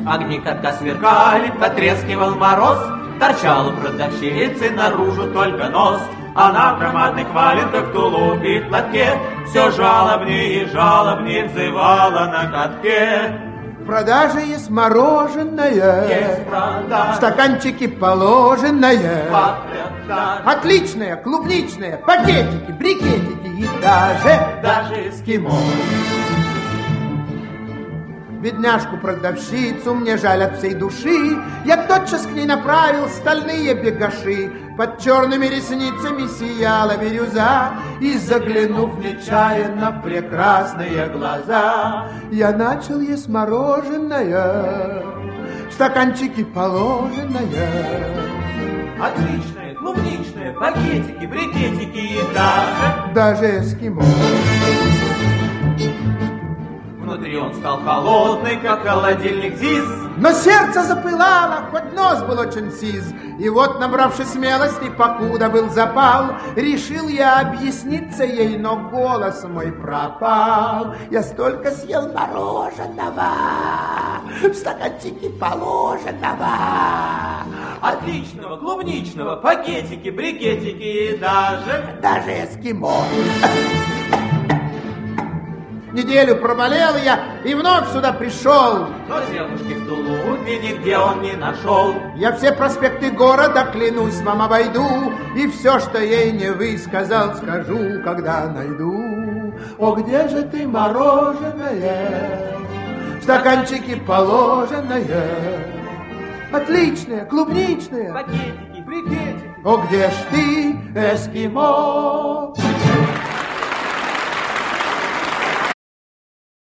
Огни катка сверкали, потрескивал мороз. Торчал у продавщицы наружу только нос. Она в громадных валенках, тулупе и в платке все жалобнее и жалобнее взывала на катке. В продаже есть мороженое, Есть продажа. в стаканчике положенное, Паприка. отличное, клубничное, пакетики, брикетики и даже эскимо. Бедняжку-продавщицу мне жаль от всей души. Я тотчас к ней направил стальные бегаши. Под черными ресницами сияла бирюза, и, заглянув нечаянно в прекрасные глаза, я начал есть мороженое, в стаканчике положенное. Отличное, клубничное, пакетики, брикетики и даже эскимо. Внутри он стал холодный, как холодильник ЗИС. Но сердце запылало, хоть нос был очень сиз. И вот, набравшись смелости, покуда был запал, решил я объясниться ей, но голос мой пропал. Я столько съел мороженого, в стаканчике положенного. Отличного, клубничного, пакетики, брикетики и даже эскимо. Неделю проболел я и вновь сюда пришел. Но девушки в тулупе нигде он не нашел. Я все проспекты города, клянусь, вам обойду, и все, что ей не высказал, скажу, когда найду. О, где же ты, мороженое, в стаканчике положенное, отличное, клубничное, Пакетики, брикетики. О, где ж ты, эскимо?